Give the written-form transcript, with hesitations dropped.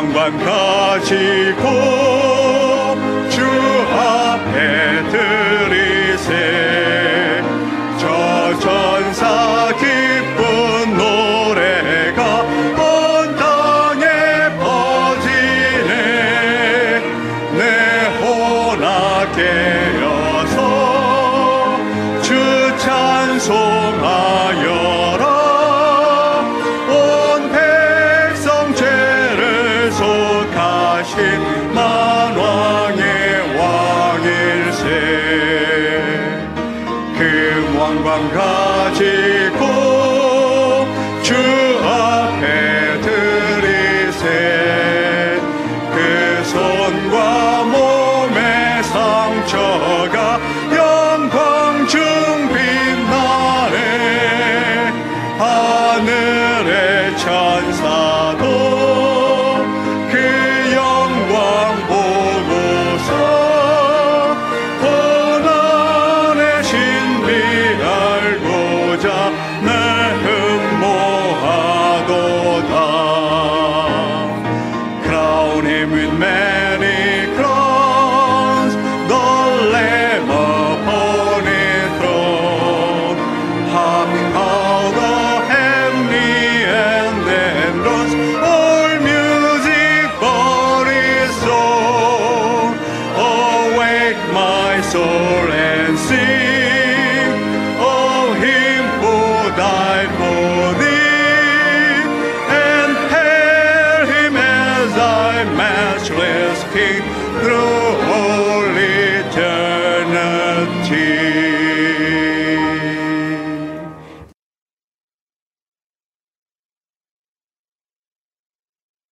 왕관 가지고 주 앞에 드리세. 저 전사 기쁜 노래가 온 땅에 퍼지네. 내 혼아 깨어서 주 찬송하여라. 온 백성 죄를 속하신 만왕의 왕일세. 그 왕관 가지고 주 앞에 드리세. 그 손과 몸의 상처가 영광 중 빛나네. 하늘의 천사도 그 영광 보고서 고난의 신비 알고자 내 흠모하도다. Crown him with many crowns, the Lamb upon his throne. Harking how the heavenly and then runs all music for his own. Awake my soul and sing.